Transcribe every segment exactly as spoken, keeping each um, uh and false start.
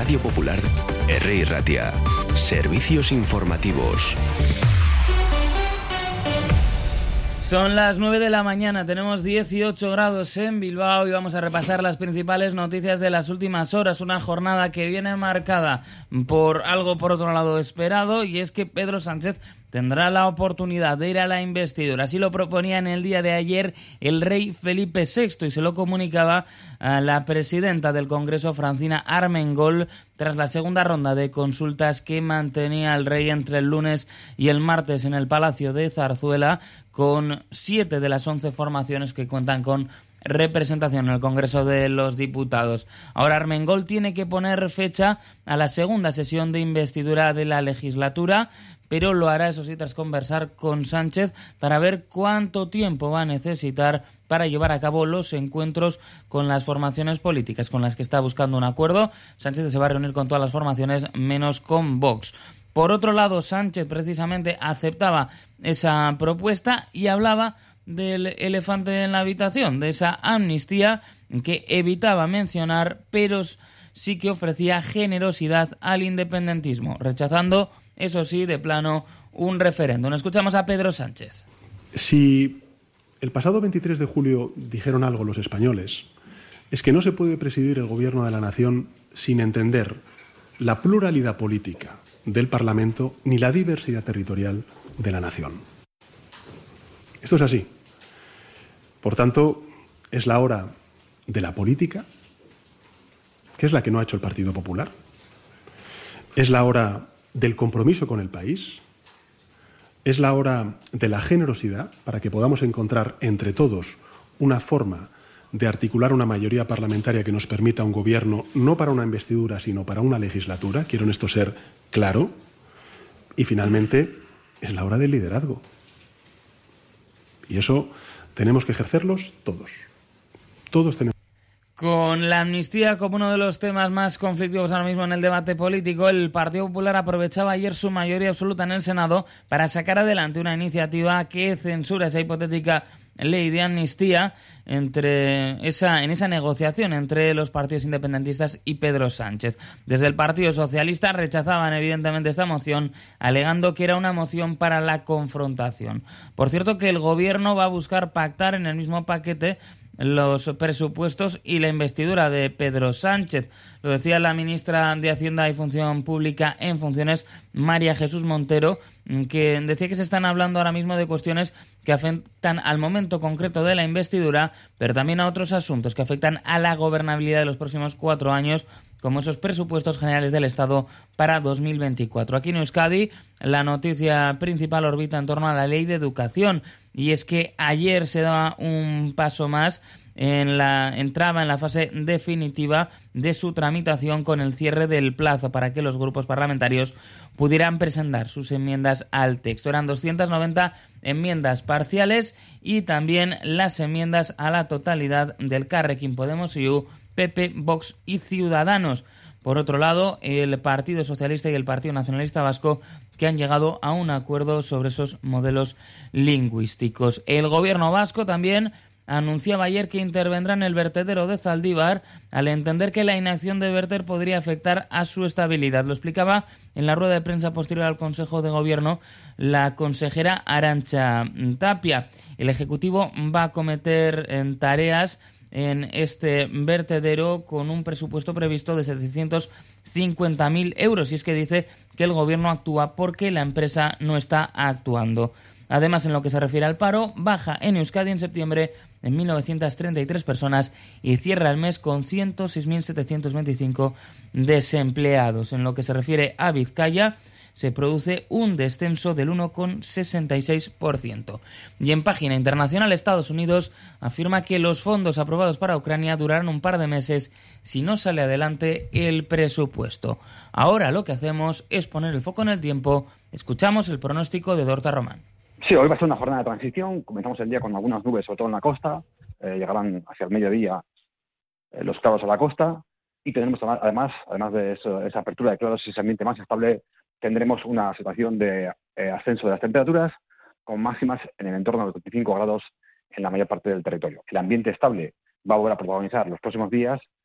Radio Popular, R I Ratia. Servicios informativos. Son las nueve de la mañana, tenemos dieciocho grados en Bilbao y vamos a repasar las principales noticias de las últimas horas. Una jornada que viene marcada por algo, por otro lado, esperado, y es que Pedro Sánchez tendrá la oportunidad de ir a la investidura. Así lo proponía en el día de ayer el rey Felipe sexto y se lo comunicaba a la presidenta del Congreso, Francina Armengol, tras la segunda ronda de consultas que mantenía el rey entre el lunes y el martes en el Palacio de Zarzuela, con siete de las once formaciones que cuentan con representación en el Congreso de los Diputados. Ahora Armengol tiene que poner fecha a la segunda sesión de investidura de la legislatura, pero lo hará, eso sí, tras conversar con Sánchez para ver cuánto tiempo va a necesitar para llevar a cabo los encuentros con las formaciones políticas con las que está buscando un acuerdo. Sánchez se va a reunir con todas las formaciones menos con Vox. Por otro lado, Sánchez precisamente aceptaba esa propuesta y hablaba del elefante en la habitación, de esa amnistía que evitaba mencionar, pero sí que ofrecía generosidad al independentismo, rechazando, eso sí, de plano, un referéndum. Escuchamos a Pedro Sánchez. Si el pasado veintitrés de julio dijeron algo los españoles, es que no se puede presidir el gobierno de la nación sin entender la pluralidad política del Parlamento ni la diversidad territorial de la nación. Esto es así. Por tanto, es la hora de la política, que es la que no ha hecho el Partido Popular. Es la hora del compromiso con el país. Es la hora de la generosidad para que podamos encontrar entre todos una forma de articular una mayoría parlamentaria que nos permita un gobierno no para una investidura, sino para una legislatura. Quiero en esto ser claro. Y finalmente, es la hora del liderazgo. Y eso tenemos que ejercerlos todos. Todos tenemos. Con la amnistía como uno de los temas más conflictivos ahora mismo en el debate político, el Partido Popular aprovechaba ayer su mayoría absoluta en el Senado para sacar adelante una iniciativa que censura esa hipotética ley de amnistía entre esa, en esa negociación entre los partidos independentistas y Pedro Sánchez. Desde el Partido Socialista rechazaban evidentemente esta moción, alegando que era una moción para la confrontación. Por cierto, que el Gobierno va a buscar pactar en el mismo paquete los presupuestos y la investidura de Pedro Sánchez. Lo decía la ministra de Hacienda y Función Pública en funciones, María Jesús Montero, que decía que se están hablando ahora mismo de cuestiones que afectan al momento concreto de la investidura, pero también a otros asuntos que afectan a la gobernabilidad de los próximos cuatro años, como esos presupuestos generales del Estado para dos mil veinticuatro. Aquí en Euskadi, la noticia principal orbita en torno a la Ley de Educación, y es que ayer se daba un paso más, en la entraba en la fase definitiva de su tramitación con el cierre del plazo para que los grupos parlamentarios pudieran presentar sus enmiendas al texto. Eran doscientas noventa enmiendas parciales y también las enmiendas a la totalidad del Carrequín Podemos, I U, P P, Vox y Ciudadanos. Por otro lado, el Partido Socialista y el Partido Nacionalista Vasco, que han llegado a un acuerdo sobre esos modelos lingüísticos. El Gobierno vasco también anunciaba ayer que intervendrá en el vertedero de Zaldívar, al entender que la inacción de verter podría afectar a su estabilidad. Lo explicaba en la rueda de prensa posterior al Consejo de Gobierno la consejera Arantxa Tapia. El Ejecutivo va a acometer en tareas en este vertedero con un presupuesto previsto de setecientos cincuenta mil euros, y es que dice que el Gobierno actúa porque la empresa no está actuando. Además, en lo que se refiere al paro, baja en Euskadi en septiembre en mil novecientas treinta y tres personas y cierra el mes con ciento seis mil setecientos veinticinco desempleados. En lo que se refiere a Vizcaya, se produce un descenso del uno coma sesenta y seis por ciento. Y en página internacional, Estados Unidos afirma que los fondos aprobados para Ucrania durarán un par de meses si no sale adelante el presupuesto. Ahora lo que hacemos es poner el foco en el tiempo. Escuchamos el pronóstico de Dorta Román. Sí, hoy va a ser una jornada de transición. Comenzamos el día con algunas nubes, sobre todo en la costa. Eh, llegarán hacia el mediodía eh, los claros a la costa. Y tendremos además, además de eso, esa apertura de claros y ese ambiente más estable, tendremos una situación de eh, ascenso de las temperaturas con máximas en el entorno de los veinticinco grados en la mayor parte del territorio. El ambiente estable va a volver a protagonizar los próximos días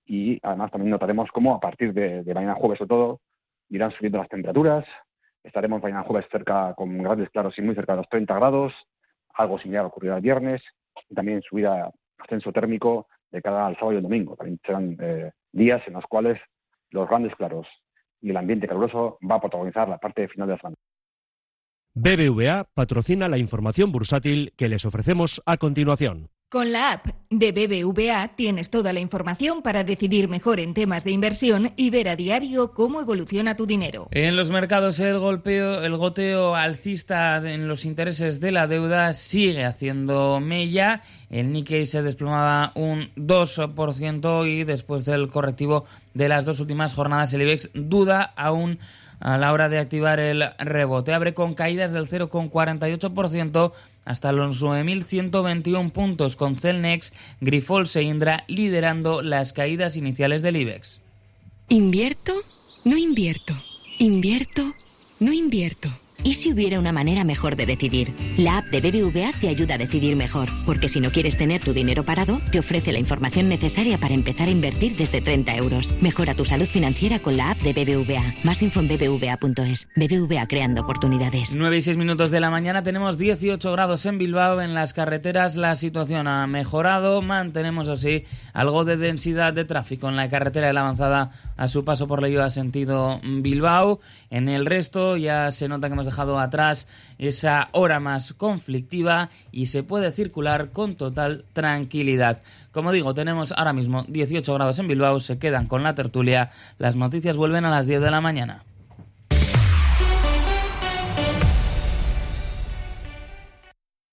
y además también notaremos cómo a partir de, de mañana jueves, sobre todo, irán subiendo las temperaturas. Estaremos mañana jueves cerca, con grandes claros y muy cerca de los treinta grados, algo similar ocurrirá el viernes, y también subida, ascenso térmico de cara al sábado y el domingo. También serán eh, días en los cuales los grandes claros y el ambiente caluroso va a protagonizar la parte final de la semana. B B V A patrocina la información bursátil que les ofrecemos a continuación. Con la app de B B V A tienes toda la información para decidir mejor en temas de inversión y ver a diario cómo evoluciona tu dinero. En los mercados el golpeo, el goteo alcista en los intereses de la deuda sigue haciendo mella. El Nikkei se desplomaba un dos por ciento y después del correctivo de las dos últimas jornadas el IBEX duda aún a la hora de activar el rebote. Abre con caídas del cero coma cuarenta y ocho por ciento hasta los nueve mil ciento veintiuno puntos, con Celnex, Grifols e Indra liderando las caídas iniciales del IBEX. ¿Invierto? No invierto. ¿Invierto? No invierto. ¿Y si hubiera una manera mejor de decidir? La app de B B V A te ayuda a decidir mejor, porque si no quieres tener tu dinero parado, te ofrece la información necesaria para empezar a invertir desde treinta euros. Mejora tu salud financiera con la app de B B V A. Más info en b b v a punto es. B B V A, creando oportunidades. nueve y seis minutos de la mañana, tenemos dieciocho grados en Bilbao. En las carreteras la situación ha mejorado. Mantenemos así algo de densidad de tráfico en la carretera de la Avanzada a su paso por Leioa sentido Bilbao. En el resto ya se nota que hemos dejado atrás esa hora más conflictiva y se puede circular con total tranquilidad. Como digo, tenemos ahora mismo dieciocho grados en Bilbao, se quedan con la tertulia. Las noticias vuelven a las diez de la mañana.